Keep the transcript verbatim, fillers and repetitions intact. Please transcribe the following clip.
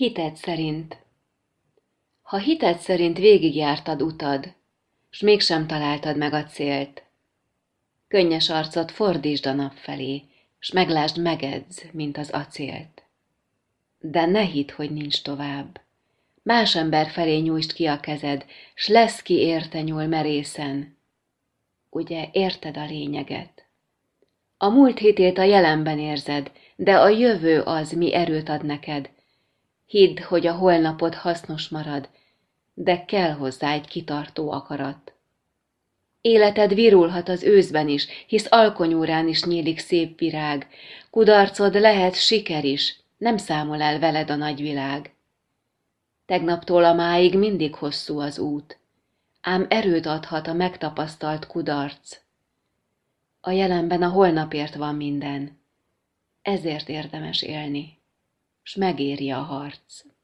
Hited szerint. Ha hited szerint végigjártad utad, s mégsem találtad meg a célt, könnyes arcot fordítsd a nap felé, s meglásd megedz, mint az acélt. De ne hidd, hogy nincs tovább. Más ember felé nyújtsd ki a kezed, s lesz, ki érte nyúl merészen. Ugye érted a lényeget? A múlt hitét a jelenben érzed, de a jövő az, mi erőt ad neked. Hidd, hogy a holnapod hasznos marad, de kell hozzá egy kitartó akarat. Életed virulhat az őszben is, hisz alkonyórán is nyílik szép virág. Kudarcod lehet siker is, nem számol el veled a nagyvilág. Tegnaptól a máig mindig hosszú az út, ám erőt adhat a megtapasztalt kudarc. A jelenben a holnapért van minden, ezért érdemes élni, s megéri a harc.